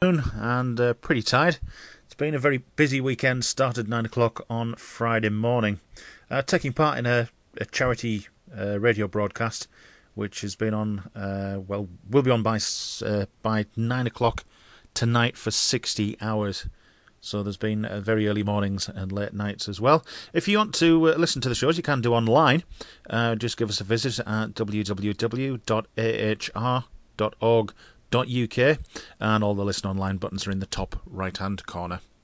afternoon and pretty tired. It's been a very busy weekend, started 9 o'clock on Friday morning. Taking part in a charity radio broadcast, which has been on, will be on by 9 o'clock tonight for 60 hours. So there's been very early mornings and late nights as well. If you want to listen to the shows, you can do online. Just give us a visit at www.ahr.org.uk, and all the listen online buttons are in the top right hand corner.